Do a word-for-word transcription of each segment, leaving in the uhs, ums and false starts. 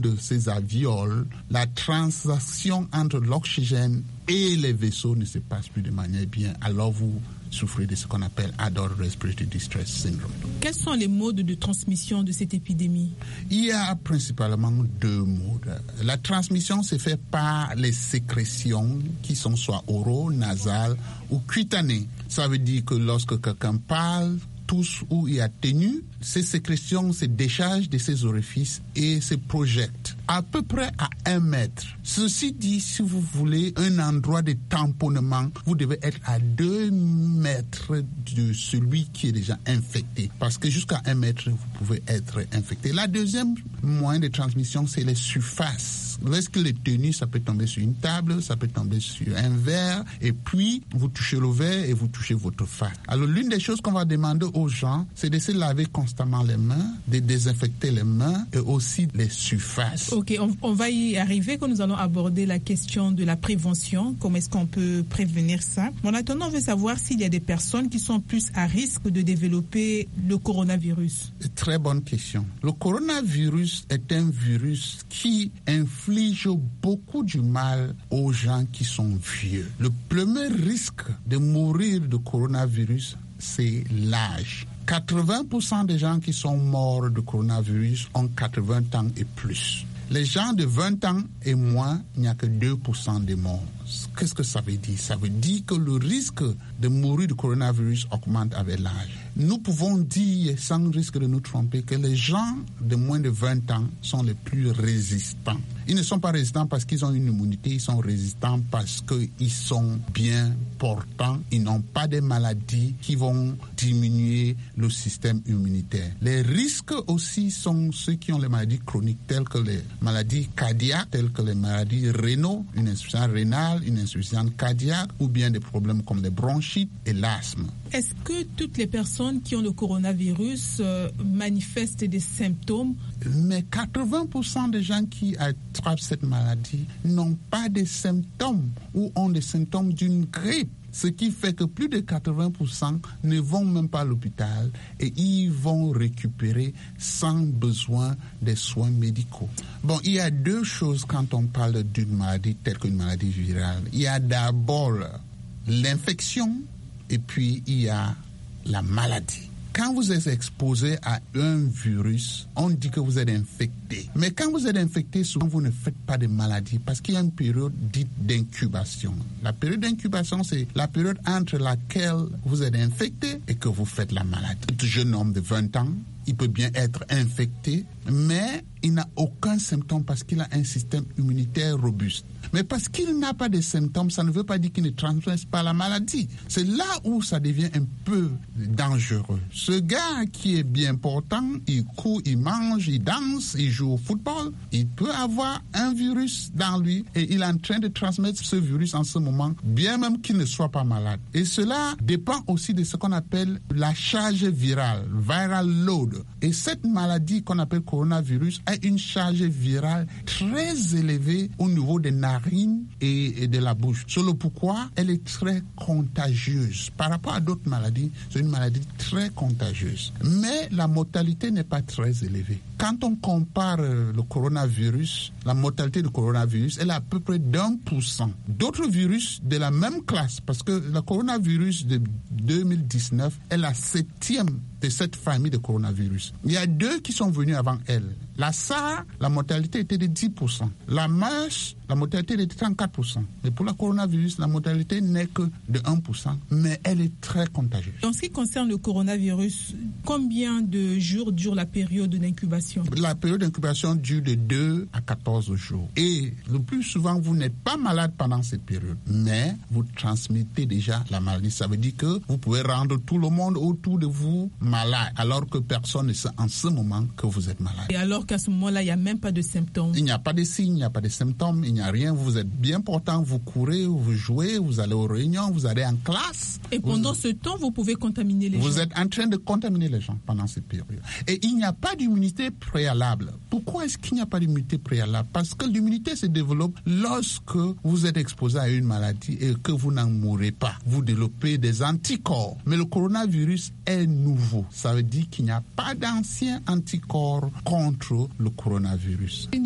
de ces alvéoles, la transaction entre l'oxygène et les vaisseaux ne se passe plus de manière bien. Alors vous souffrez de ce qu'on appelle Adult Respiratory Distress Syndrome. Quels sont les modes de transmission de cette épidémie? Il y a principalement deux modes. La transmission se fait par les sécrétions qui sont soit oraux, nasales ou cutanées. Ça veut dire que lorsque quelqu'un parle, tousse ou y atténue, ces sécrétions se déchargent de ces orifices et se projettent à peu près à un mètre. Ceci dit, si vous voulez un endroit de tamponnement, vous devez être à deux mètres de celui qui est déjà infecté. Parce que jusqu'à un mètre, vous pouvez être infecté. La deuxième moyen de transmission, c'est les surfaces. Lorsqu'il est tenu, ça peut tomber sur une table, ça peut tomber sur un verre, et puis vous touchez le verre et vous touchez votre face. Alors l'une des choses qu'on va demander aux gens, c'est de se laver constamment les mains, de désinfecter les mains et aussi les surfaces. Ok, on, on va y arriver quand nous allons aborder la question de la prévention. Comment est-ce qu'on peut prévenir ça? Mais en attendant, on veut savoir s'il y a des personnes qui sont plus à risque de développer le coronavirus. Très bonne question. Le coronavirus est un virus qui inflige beaucoup du mal aux gens qui sont vieux. Le premier risque de mourir de coronavirus, c'est l'âge. quatre-vingts pour cent des gens qui sont morts de coronavirus ont quatre-vingts ans et plus. Les gens de vingt ans et moins, il n'y a que deux pour cent des morts. Qu'est-ce que ça veut dire? Ça veut dire que le risque de mourir de coronavirus augmente avec l'âge. Nous pouvons dire, sans risque de nous tromper, que les gens de moins de vingt ans sont les plus résistants. Ils ne sont pas résistants parce qu'ils ont une immunité, ils sont résistants parce qu'ils sont bien portants, ils n'ont pas de maladies qui vont diminuer le système immunitaire. Les risques aussi sont ceux qui ont les maladies chroniques telles que les maladies cardiaques, telles que les maladies rénaux, une insuffisance rénale, une insuffisance cardiaque ou bien des problèmes comme les bronchites et l'asthme. Est-ce que toutes les personnes qui ont le coronavirus euh, manifestent des symptômes? Mais quatre-vingts pour cent des gens qui attrapent cette maladie n'ont pas de symptômes ou ont des symptômes d'une grippe. Ce qui fait que plus de quatre-vingts pour cent ne vont même pas à l'hôpital et ils vont récupérer sans besoin des soins médicaux. Bon, il y a deux choses quand on parle d'une maladie telle qu'une maladie virale. Il y a d'abord l'infection et puis il y a la maladie. Quand vous êtes exposé à un virus, on dit que vous êtes infecté. Mais quand vous êtes infecté, souvent vous ne faites pas de maladie parce qu'il y a une période dite d'incubation. La période d'incubation, c'est la période entre laquelle vous êtes infecté et que vous faites la maladie. Un jeune homme de vingt ans, il peut bien être infecté, mais il n'a aucun symptôme parce qu'il a un système immunitaire robuste. Mais parce qu'il n'a pas de symptômes, ça ne veut pas dire qu'il ne transmet pas la maladie. C'est là où ça devient un peu dangereux. Ce gars qui est bien portant, il court, il mange, il danse, il joue au football, il peut avoir un virus dans lui et il est en train de transmettre ce virus en ce moment, bien même qu'il ne soit pas malade. Et cela dépend aussi de ce qu'on appelle la charge virale, viral load. Et cette maladie qu'on appelle coronavirus a une charge virale très élevée au niveau des narines et, et de la bouche. C'est le pourquoi elle est très contagieuse. Par rapport à d'autres maladies, c'est une maladie très contagieuse. Mais la mortalité n'est pas très élevée. Quand on compare le coronavirus, la mortalité du coronavirus, elle est à peu près d'un pour cent. D'autres virus de la même classe, parce que le coronavirus de deux mille dix-neuf est la septième de cette famille de coronavirus. Il y a deux qui sont venus avant elle. La SARS, la mortalité était de dix pour cent. La MERS, la mortalité était de trente-quatre pour cent. Mais pour le coronavirus, la mortalité n'est que de un pour cent, mais elle est très contagieuse. En ce qui concerne le coronavirus, combien de jours dure la période d'incubation? La période d'incubation dure de deux à quatorze jours. Et le plus souvent, vous n'êtes pas malade pendant cette période, mais vous transmettez déjà la maladie. Ça veut dire que vous pouvez rendre tout le monde autour de vous malade, alors que personne ne sait en ce moment que vous êtes malade. Et alors qu'à ce moment-là, il n'y a même pas de symptômes? Il n'y a pas de signes, il n'y a pas de symptômes, il n'y a rien. Vous êtes bien portant, vous courez, vous jouez, vous allez aux réunions, vous allez en classe. Et pendant vous... ce temps, vous pouvez contaminer les vous gens? Vous êtes en train de contaminer les gens pendant cette période. Et il n'y a pas d'immunité préalable. Pourquoi est-ce qu'il n'y a pas d'immunité préalable? Parce que l'immunité se développe lorsque vous êtes exposé à une maladie et que vous n'en mourrez pas. Vous développez des anticorps. Mais le coronavirus est nouveau. Ça veut dire qu'il n'y a pas d'anciens anticorps contre le coronavirus. Et nous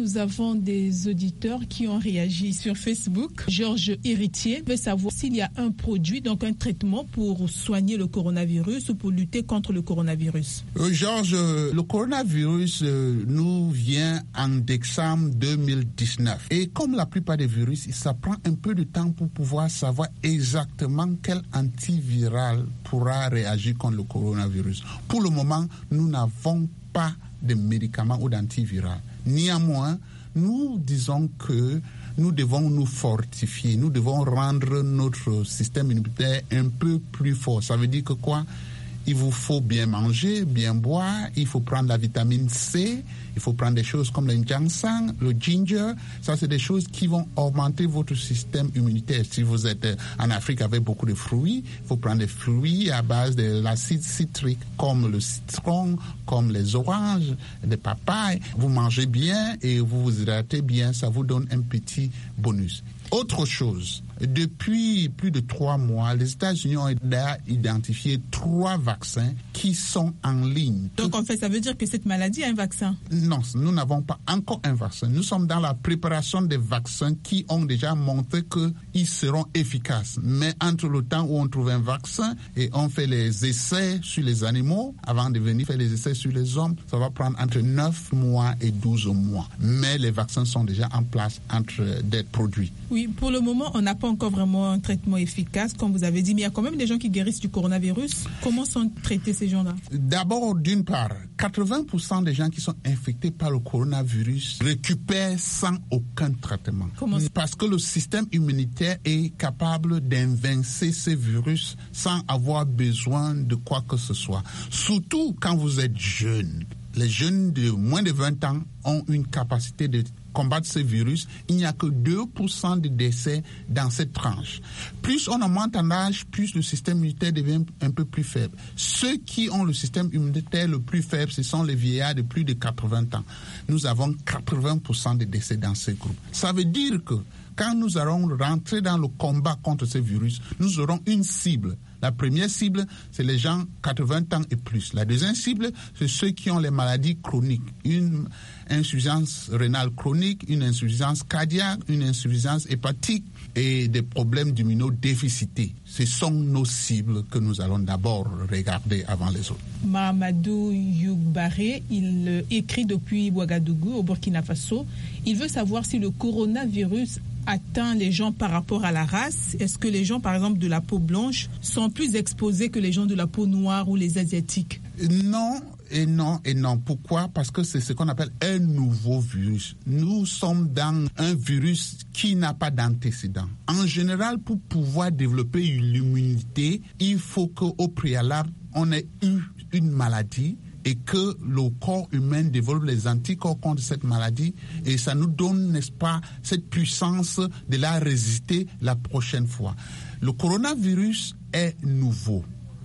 nous avons des auditeurs qui ont réagi sur Facebook. Georges Héritier veut savoir s'il y a un produit, donc un traitement pour soigner le coronavirus ou pour lutter contre le coronavirus. Euh, Georges, le coronavirus euh, nous vient en décembre deux mille dix-neuf. Et comme la plupart des virus, ça prend un peu de temps pour pouvoir savoir exactement quel antiviral pourra réagir contre le coronavirus. Pour le moment, nous n'avons pas de médicaments ou d'antiviral. Néanmoins, nous disons que nous devons nous fortifier, nous devons rendre notre système immunitaire un peu plus fort. Ça veut dire que quoi? Il vous faut bien manger, bien boire, il faut prendre la vitamine C, il faut prendre des choses comme le ginseng, le ginger. Ça, c'est des choses qui vont augmenter votre système immunitaire. Si vous êtes en Afrique avec beaucoup de fruits, il faut prendre des fruits à base de l'acide citrique, comme le citron, comme les oranges, les papayes. Vous mangez bien et vous vous hydratez bien, ça vous donne un petit bonus. Autre chose, depuis plus de trois mois, les États-Unis ont identifié trois vaccins qui sont en ligne. Donc en fait, ça veut dire que cette maladie a un vaccin? Non, nous n'avons pas encore un vaccin. Nous sommes dans la préparation des vaccins qui ont déjà montré qu'ils seront efficaces. Mais entre le temps où on trouve un vaccin et on fait les essais sur les animaux, avant de venir faire les essais sur les hommes, ça va prendre entre neuf mois et douze mois. Mais les vaccins sont déjà en place entre d'être produits. Oui, pour le moment, on n'a pas encore vraiment un traitement efficace, comme vous avez dit, mais il y a quand même des gens qui guérissent du coronavirus. Comment sont traités ces gens-là? D'abord, d'une part, quatre-vingts pour cent des gens qui sont infectés par le coronavirus récupèrent sans aucun traitement. Comment? Parce que le système immunitaire est capable d'invaincre ces virus sans avoir besoin de quoi que ce soit. Surtout quand vous êtes jeune. Les jeunes de moins de vingt ans ont une capacité de combattre ce virus. Il n'y a que deux pour cent de décès dans cette tranche. Plus on augmente en âge, plus le système immunitaire devient un peu plus faible. Ceux qui ont le système immunitaire le plus faible, ce sont les vieillards de plus de quatre-vingts ans. Nous avons quatre-vingts pour cent de décès dans ce groupe. Ça veut dire que quand nous allons rentrer dans le combat contre ce virus, nous aurons une cible. La première cible, c'est les gens quatre-vingts ans et plus. La deuxième cible, c'est ceux qui ont les maladies chroniques. Une insuffisance rénale chronique, une insuffisance cardiaque, une insuffisance hépatique et des problèmes d'immunodéficité. Ce sont nos cibles que nous allons d'abord regarder avant les autres. Mahamadou Yougbaré, il écrit depuis Ouagadougou, au Burkina Faso. Il veut savoir si le coronavirus atteint les gens par rapport à la race. Est-ce que les gens, par exemple, de la peau blanche sont plus exposés que les gens de la peau noire ou les Asiatiques? Non et non et non. Pourquoi? Parce que c'est ce qu'on appelle un nouveau virus. Nous sommes dans un virus qui n'a pas d'antécédent. En général, pour pouvoir développer l'immunité, il faut qu'au préalable, on ait eu une maladie et que le corps humain développe les anticorps contre cette maladie et ça nous donne, n'est-ce pas, cette puissance de la résister la prochaine fois. Le coronavirus est nouveau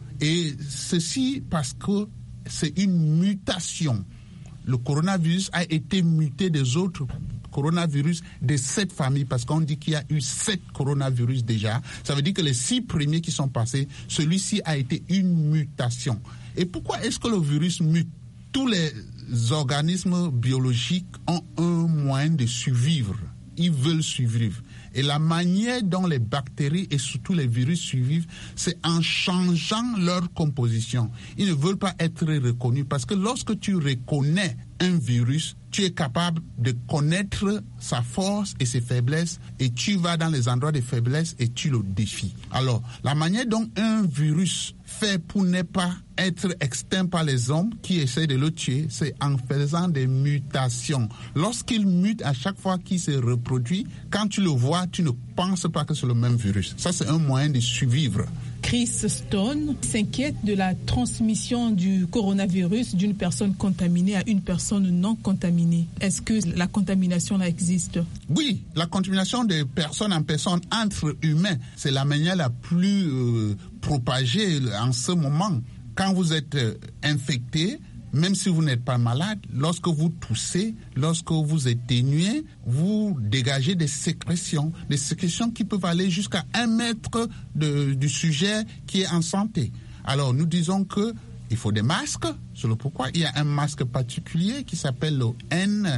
et ceci parce que c'est une mutation. Le coronavirus a été muté des autres coronavirus de cette famille parce qu'on dit qu'il y a eu sept coronavirus déjà. Ça veut dire que les six premiers qui sont passés, celui-ci a été une mutation. Et pourquoi est-ce que le virus mute? Tous les organismes biologiques ont un moyen de survivre. Ils veulent survivre. Et la manière dont les bactéries et surtout les virus survivent, c'est en changeant leur composition. Ils ne veulent pas être reconnus parce que lorsque tu reconnais un virus, tu es capable de connaître sa force et ses faiblesses et tu vas dans les endroits de faiblesse et tu le défies. Alors, la manière dont un virus fait pour ne pas être extinct par les hommes qui essaient de le tuer, c'est en faisant des mutations. Lorsqu'il mute à chaque fois qu'il se reproduit, quand tu le vois, tu ne penses pas que c'est le même virus. Ça, c'est un moyen de survivre. Chris Stone s'inquiète de la transmission du coronavirus d'une personne contaminée à une personne non contaminée. Est-ce que la contamination là existe? Oui, la contamination de personne en personne entre humains, c'est la manière la plus euh, propagée en ce moment. Quand vous êtes euh, infecté, même si vous n'êtes pas malade, lorsque vous toussez, lorsque vous éternuez, vous dégagez des sécrétions, des sécrétions qui peuvent aller jusqu'à un mètre de, du sujet qui est en santé. Alors, nous disons que il faut des masques. C'est le pourquoi. Il y a un masque particulier qui s'appelle le N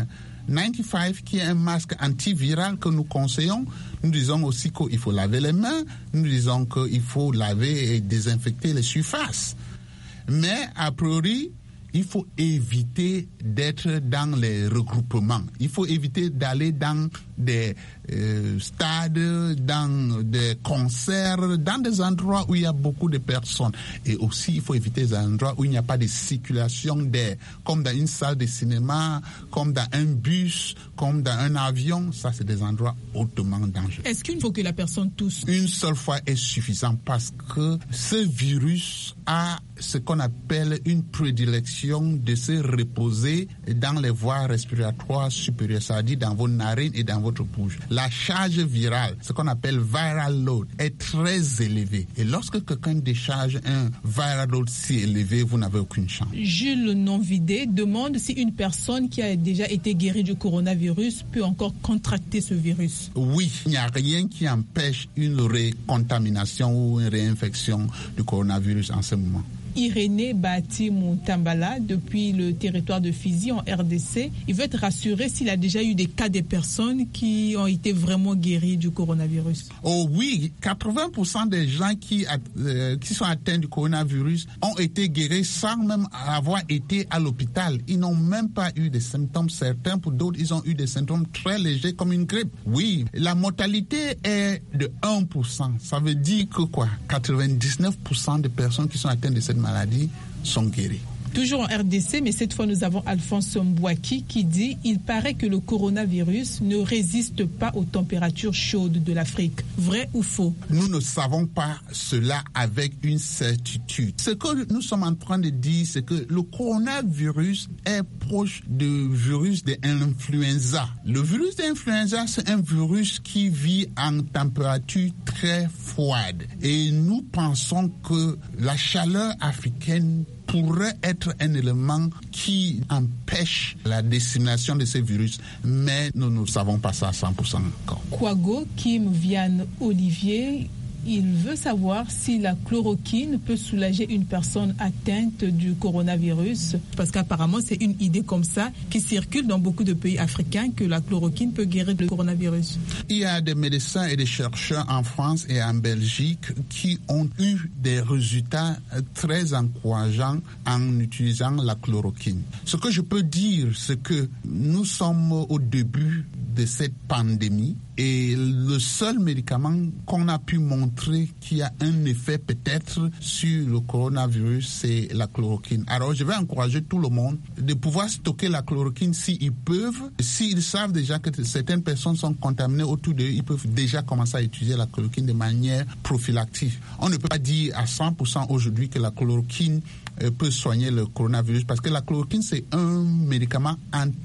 quatre-vingt-quinze qui est un masque antiviral que nous conseillons. Nous disons aussi qu'il faut laver les mains. Nous disons qu'il faut laver et désinfecter les surfaces. Mais a priori, il faut éviter d'être dans les regroupements. Il faut éviter d'aller dans des euh, stades, dans des concerts, dans des endroits où il y a beaucoup de personnes. Et aussi, il faut éviter les endroits où il n'y a pas de circulation d'air, comme dans une salle de cinéma, comme dans un bus, comme dans un avion. Ça, c'est des endroits hautement dangereux. Est-ce qu'il faut que la personne tousse? Une seule fois est suffisant parce que ce virus a ce qu'on appelle une prédilection de se reposer dans les voies respiratoires supérieures, c'est-à-dire dans vos narines et dans votre bouche. La charge virale, ce qu'on appelle viral load, est très élevée. Et lorsque quelqu'un décharge un viral load si élevé, vous n'avez aucune chance. Jules Nonvidé demande si une personne qui a déjà été guérie du coronavirus peut encore contracter ce virus. Oui, il n'y a rien qui empêche une récontamination ou une réinfection du coronavirus en ce moment. Irénée Bati Moutambala, depuis le territoire de Fizi en R D C, il veut être rassuré s'il a déjà eu des cas de personnes qui ont été vraiment guéries du coronavirus. Oh oui, quatre-vingts pour cent des gens qui, euh, qui sont atteints du coronavirus ont été guéris sans même avoir été à l'hôpital. Ils n'ont même pas eu des symptômes certains. Pour d'autres, ils ont eu des symptômes très légers comme une grippe. Oui, la mortalité est de un pour cent. Ça veut dire que quoi? quatre-vingt-dix-neuf pour cent des personnes qui sont atteintes de cette maladie sont guéries. Toujours en R D C, mais cette fois nous avons Alphonse Mbouaki qui dit « Il paraît que le coronavirus ne résiste pas aux températures chaudes de l'Afrique. Vrai ou faux ?» Nous ne savons pas cela avec une certitude. Ce que nous sommes en train de dire, c'est que le coronavirus est proche du virus de l'influenza. Le virus de l'influenza, c'est un virus qui vit en température très froide. Et nous pensons que la chaleur africaine pourrait être un élément qui empêche la dissémination de ces virus, mais nous ne savons pas ça à cent pour cent encore. Kwago Kim Vianne Olivier, il veut savoir si la chloroquine peut soulager une personne atteinte du coronavirus, parce qu'apparemment c'est une idée comme ça qui circule dans beaucoup de pays africains que la chloroquine peut guérir le coronavirus. Il y a des médecins et des chercheurs en France et en Belgique qui ont eu des résultats très encourageants en utilisant la chloroquine. Ce que je peux dire, c'est que nous sommes au début de cette pandémie et le seul médicament qu'on a pu montrer qui a un effet peut-être sur le coronavirus, c'est la chloroquine. Alors je vais encourager tout le monde de pouvoir stocker la chloroquine s'ils peuvent. S'ils savent déjà que certaines personnes sont contaminées autour d'eux, ils peuvent déjà commencer à utiliser la chloroquine de manière prophylactique. On ne peut pas dire à cent pour cent aujourd'hui que la chloroquine peut soigner le coronavirus parce que la chloroquine c'est un médicament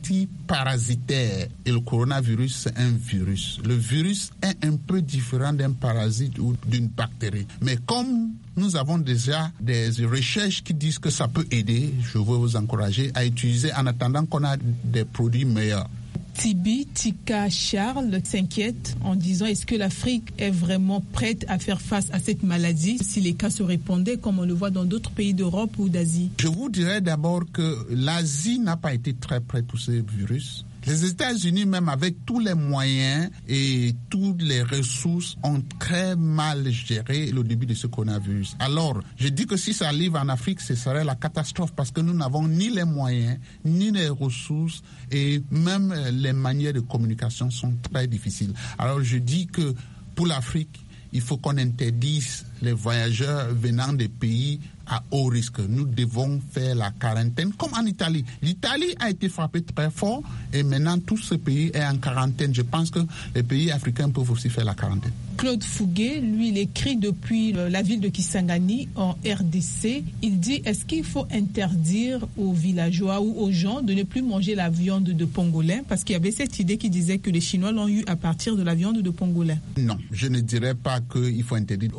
antiparasitaire et le coronavirus c'est un virus. Le virus est un peu différent d'un parasite ou d'une bactérie. Mais comme nous avons déjà des recherches qui disent que ça peut aider, je veux vous encourager à utiliser en attendant qu'on a des produits meilleurs. Tibi Tika Charles s'inquiète en disant est-ce que l'Afrique est vraiment prête à faire face à cette maladie si les cas se répandaient comme on le voit dans d'autres pays d'Europe ou d'Asie? Je vous dirais d'abord que l'Asie n'a pas été très prête pour ce virus. Les États-Unis, même avec tous les moyens et toutes les ressources, ont très mal géré le début de ce coronavirus. Alors, je dis que si ça arrive en Afrique, ce serait la catastrophe parce que nous n'avons ni les moyens, ni les ressources et même les manières de communication sont très difficiles. Alors, je dis que pour l'Afrique, il faut qu'on interdise les voyageurs venant des pays à haut risque. Nous devons faire la quarantaine comme en Italie. L'Italie a été frappée très fort et maintenant tout ce pays est en quarantaine. Je pense que les pays africains peuvent aussi faire la quarantaine. Claude Fouguet, lui, il écrit depuis la ville de Kisangani en R D C. Il dit, est-ce qu'il faut interdire aux villageois ou aux gens de ne plus manger la viande de pangolin? Parce qu'il y avait cette idée qui disait que les Chinois l'ont eu à partir de la viande de pangolin. Non, je ne dirais pas qu'il faut interdire aux gens de manger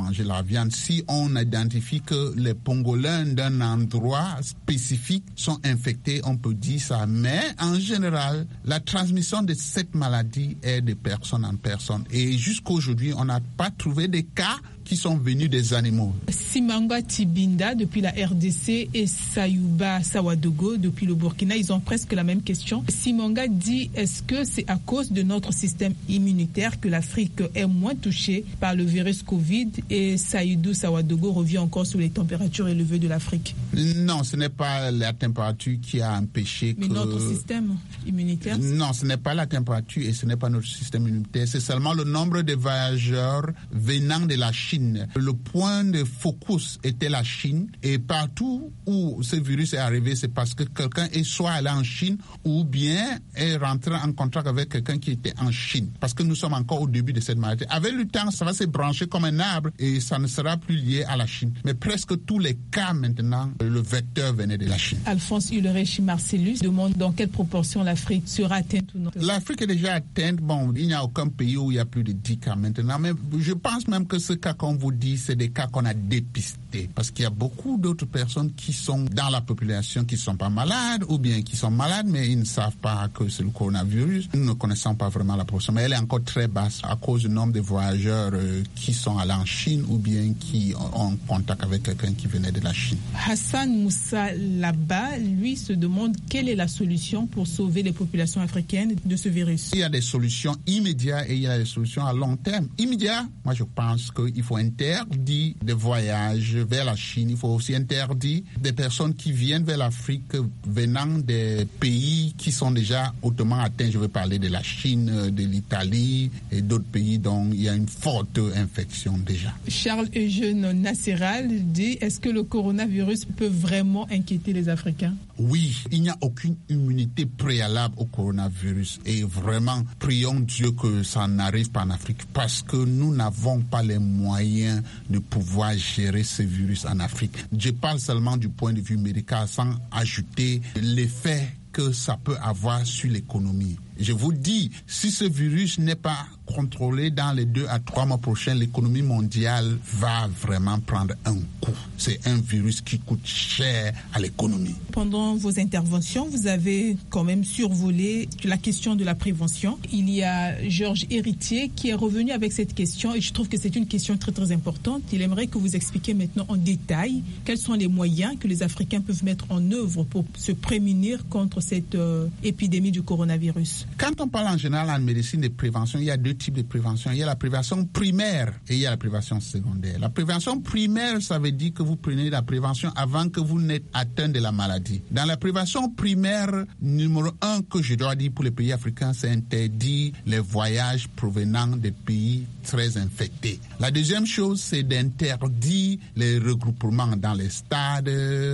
manger la viande. Si on identifie que les pangolins d'un endroit spécifique sont infectés, on peut dire ça. Mais en général, la transmission de cette maladie est de personne en personne. Et jusqu'à aujourd'hui, on n'a pas trouvé de cas qui sont venus des animaux. Simanga Tibinda depuis la R D C et Sayouba Sawadogo depuis le Burkina, ils ont presque la même question. Simanga dit, est-ce que c'est à cause de notre système immunitaire que l'Afrique est moins touchée par le virus Covid? Et Saïdou Sawadogo revient encore sur les températures élevées de l'Afrique. Non, ce n'est pas la température qui a empêché Mais que... Mais notre système immunitaire? Non, ce n'est pas la température et ce n'est pas notre système immunitaire. C'est seulement le nombre de voyageurs venant de la Chine. Le point de focus était la Chine et partout où ce virus est arrivé, c'est parce que quelqu'un est soit allé en Chine ou bien est rentré en contact avec quelqu'un qui était en Chine. Parce que nous sommes encore au début de cette maladie. Avec le temps, ça va se brancher comme un arbre et ça ne sera plus lié à la Chine. Mais presque tous les cas maintenant, le vecteur venait de la Chine. Alphonse Ulrich Marcellus demande dans quelle proportion l'Afrique sera atteinte ou non. L'Afrique est déjà atteinte. Bon, il n'y a aucun pays où il y a plus de dix cas maintenant. Mais je pense même que ce cas qu'on vous dit, c'est des cas qu'on a dépistés. Parce qu'il y a beaucoup d'autres personnes qui sont dans la population qui ne sont pas malades ou bien qui sont malades, mais ils ne savent pas que c'est le coronavirus. Nous ne connaissons pas vraiment la proportion, mais elle est encore très basse à cause du nombre de voyageurs euh, qui sont allés en Chine ou bien qui ont contact avec quelqu'un qui venait de la Chine. Hassan Moussa Laba, lui, se demande quelle est la solution pour sauver les populations africaines de ce virus. Il y a des solutions immédiates et il y a des solutions à long terme. Immédiat, moi je pense qu'il faut interdire des voyages vers la Chine. Il faut aussi interdire des personnes qui viennent vers l'Afrique venant des pays qui sont déjà hautement atteints. Je veux parler de la Chine, de l'Italie et d'autres pays dont il y a une forte infection déjà. Charles Eugène Nasseral dit, est-ce que le coronavirus peut vraiment inquiéter les Africains? Oui, il n'y a aucune immunité préalable au coronavirus et vraiment, prions Dieu que ça n'arrive pas en Afrique parce que nous n'avons pas les moyens de pouvoir gérer ce virus en Afrique. Je parle seulement du point de vue médical sans ajouter l'effet que ça peut avoir sur l'économie. Je vous dis, si ce virus n'est pas contrôlé dans les deux à trois mois prochains, l'économie mondiale va vraiment prendre un coup. C'est un virus qui coûte cher à l'économie. Pendant vos interventions, vous avez quand même survolé la question de la prévention. Il y a Georges Héritier qui est revenu avec cette question et je trouve que c'est une question très très importante. Il aimerait que vous expliquiez maintenant en détail quels sont les moyens que les Africains peuvent mettre en œuvre pour se prémunir contre cette euh, épidémie du coronavirus. Quand on parle en général en médecine de prévention, il y a deux types de prévention. Il y a la prévention primaire et il y a la prévention secondaire. La prévention primaire, ça veut dire que vous prenez la prévention avant que vous n'êtes atteint de la maladie. Dans la prévention primaire, numéro un que je dois dire pour les pays africains, c'est interdire les voyages provenant des pays très infectés. La deuxième chose, c'est d'interdire les regroupements dans les stades,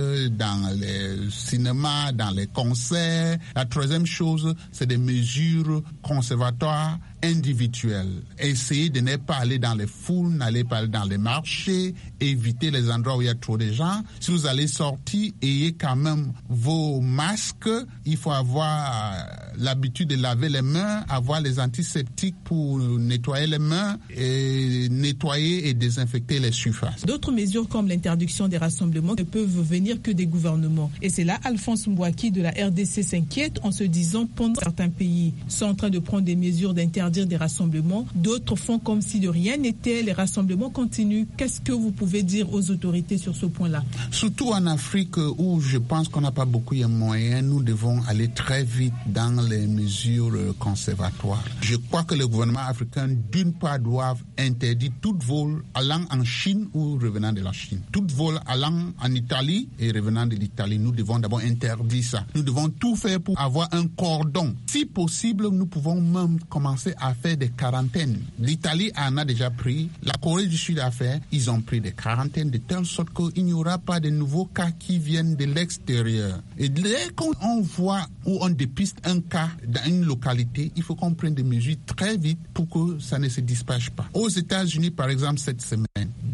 dans les cinémas, dans les concerts. La troisième chose, c'est des mesures conservatoires individuelles. Essayez de ne pas aller dans les foules, n'allez pas dans les marchés, évitez les endroits où il y a trop de gens. Si vous allez sortir, ayez quand même vos masques. Il faut avoir l'habitude de laver les mains, avoir les antiseptiques pour nettoyer les mains et nettoyer et désinfecter les surfaces. D'autres mesures comme l'interdiction des rassemblements ne peuvent venir que des gouvernements. Et c'est là Alphonse Mbouaki de la R D C s'inquiète en se disant pendant certains pays sont en train de prendre des mesures d'interdire des rassemblements, d'autres font comme si de rien n'était, les rassemblements continuent. Qu'est-ce que vous pouvez dire aux autorités sur ce point-là? Surtout en Afrique où je pense qu'on n'a pas beaucoup de moyens, nous devons aller très vite dans les mesures conservatoires. Je crois que les gouvernements africains, d'une part, doivent interdire tout vol allant en Chine ou revenant de la Chine. Tout vol allant en Italie et revenant de l'Italie. Nous devons d'abord interdire ça. Nous devons tout faire pour avoir un cordon. Si possible, nous pouvons même commencer à faire des quarantaines. L'Italie en a déjà pris, la Corée du Sud a fait, ils ont pris des quarantaines de telle sorte qu'il n'y aura pas de nouveaux cas qui viennent de l'extérieur. Et dès qu'on voit ou on dépiste un cas dans une localité, il faut qu'on prenne des mesures très vite pour que ça ne se dispatche pas. Aux États-Unis, par exemple, cette semaine,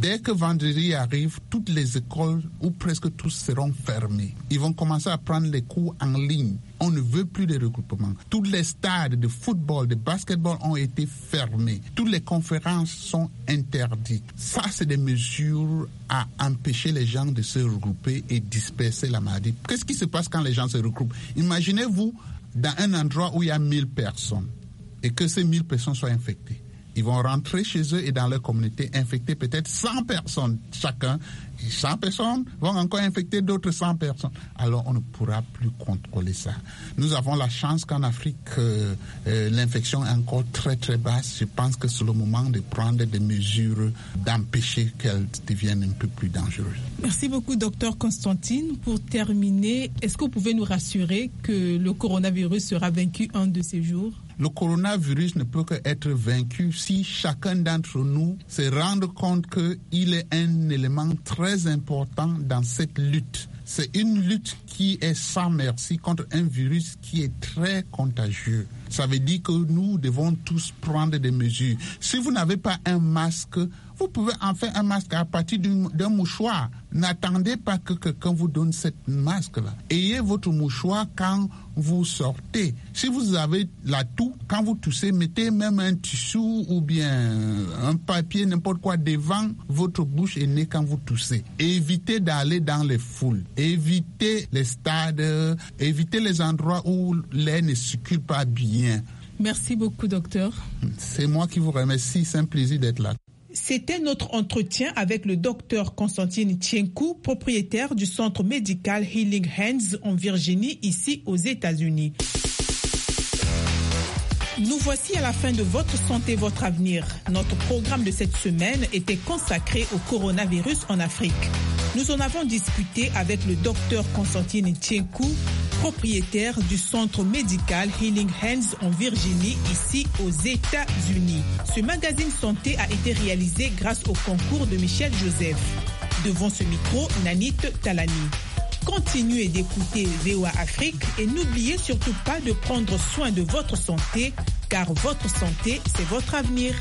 Dès que vendredi arrive, toutes les écoles, ou presque tous, seront fermées. Ils vont commencer à prendre les cours en ligne. On ne veut plus de regroupements. Tous les stades de football, de basketball ont été fermés. Toutes les conférences sont interdites. Ça, c'est des mesures à empêcher les gens de se regrouper et disperser la maladie. Qu'est-ce qui se passe quand les gens se regroupent? Imaginez-vous dans un endroit où il y a mille personnes et que ces mille personnes soient infectées. Ils vont rentrer chez eux et dans leur communauté infecter peut-être cent personnes chacun. Et cent personnes vont encore infecter d'autres cent personnes. Alors on ne pourra plus contrôler ça. Nous avons la chance qu'en Afrique, euh, euh, l'infection est encore très très basse. Je pense que c'est le moment de prendre des mesures d'empêcher qu'elle devienne un peu plus dangereuse. Merci beaucoup, docteur Constantine. Pour terminer, est-ce que vous pouvez nous rassurer que le coronavirus sera vaincu un de ces jours? Le coronavirus ne peut qu'être vaincu si chacun d'entre nous se rend compte qu'il est un élément très important dans cette lutte. C'est une lutte qui est sans merci contre un virus qui est très contagieux. Ça veut dire que nous devons tous prendre des mesures. Si vous n'avez pas un masque, vous pouvez en faire un masque à partir d'un mouchoir. N'attendez pas que quelqu'un vous donne cette masque-là. Ayez votre mouchoir quand vous sortez. Si vous avez la toux, quand vous toussez, mettez même un tissu ou bien un papier, n'importe quoi, devant votre bouche et nez quand vous toussez. Évitez d'aller dans les foules. Évitez les stades. Évitez les endroits où l'air ne circule pas bien. Merci beaucoup, docteur. C'est moi qui vous remercie. C'est un plaisir d'être là. C'était notre entretien avec le docteur Constantine Tienkou, propriétaire du centre médical Healing Hands en Virginie, ici aux États-Unis. Nous voici à la fin de Votre santé, votre avenir. Notre programme de cette semaine était consacré au coronavirus en Afrique. Nous en avons discuté avec le docteur Constantine Tienkou, propriétaire du centre médical Healing Hands en Virginie, ici aux États-Unis. Ce magazine santé a été réalisé grâce au concours de Michel Joseph. Devant ce micro, Nanit Talani. Continuez d'écouter V O A Afrique et n'oubliez surtout pas de prendre soin de votre santé, car votre santé, c'est votre avenir.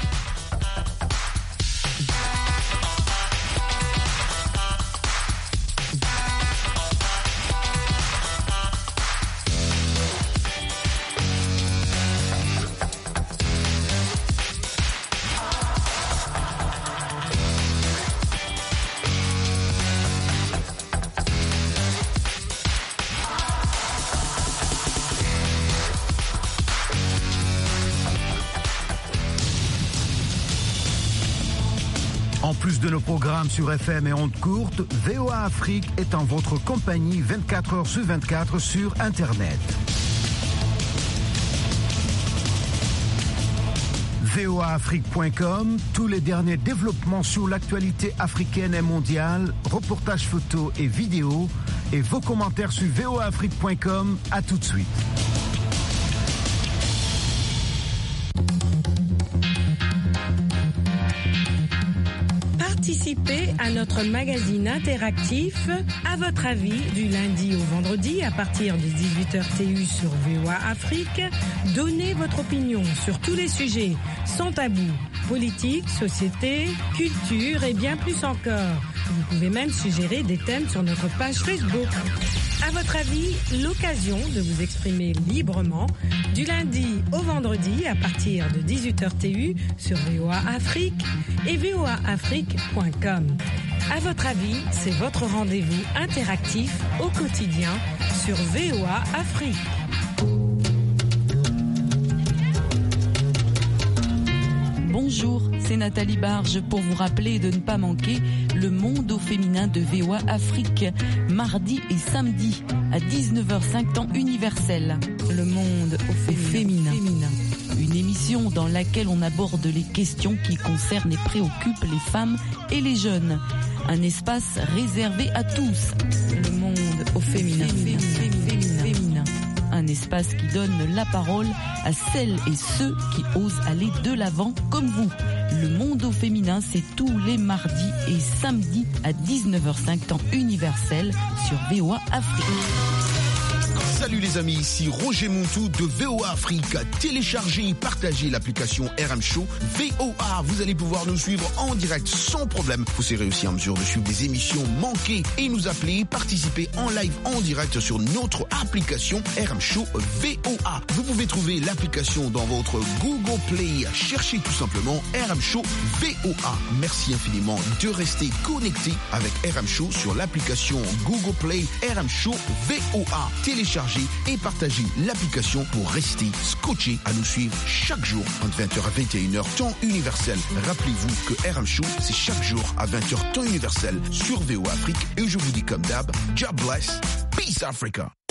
En plus de nos programmes sur F M et ondes courtes, V O A Afrique est en votre compagnie vingt-quatre heures sur vingt-quatre sur Internet. V O A Afrique point com, tous les derniers développements sur l'actualité africaine et mondiale, reportages photos et vidéos, et vos commentaires sur V O A Afrique point com. À tout de suite. Participez à notre magazine interactif À votre avis du lundi au vendredi à partir de dix-huit heures T U sur V O A Afrique. Donnez votre opinion sur tous les sujets sans tabou, politique, société, culture et bien plus encore. Vous pouvez même suggérer des thèmes sur notre page Facebook. À votre avis, l'occasion de vous exprimer librement du lundi au vendredi à partir de dix-huit heures T U sur V O A Afrique et V O A Afrique point com. À votre avis, c'est votre rendez-vous interactif au quotidien sur V O A Afrique. Bonjour, c'est Nathalie Barge pour vous rappeler de ne pas manquer le monde au féminin de V O A Afrique, mardi et samedi à dix-neuf heures cinq temps universel. Le monde au féminin. féminin. Une émission dans laquelle on aborde les questions qui concernent et préoccupent les femmes et les jeunes. Un espace réservé à tous. Le monde au féminin. féminin. féminin. féminin. Un espace qui donne la parole à celles et ceux qui osent aller de l'avant comme vous. Le monde au féminin, c'est tous les mardis et samedis à dix-neuf heures cinq temps universel sur V O A Afrique. Salut les amis, ici Roger Montou de V O A Afrique. Téléchargez et partagez l'application R M Show V O A. Vous allez pouvoir nous suivre en direct sans problème. Vous serez aussi en mesure de suivre des émissions manquées et nous appeler, participer en live en direct sur notre application R M Show V O A. Vous pouvez trouver l'application dans votre Google Play. Cherchez tout simplement R M Show V O A. Merci infiniment de rester connecté avec R M Show sur l'application Google Play R M Show V O A. Téléchargez et partagez l'application pour rester scotché à nous suivre chaque jour entre vingt heures à vingt et une heures temps universel. Rappelez-vous que R M Show c'est chaque jour à vingt heures temps universel sur V O A Afrique et je vous dis comme d'hab, God bless, peace Africa.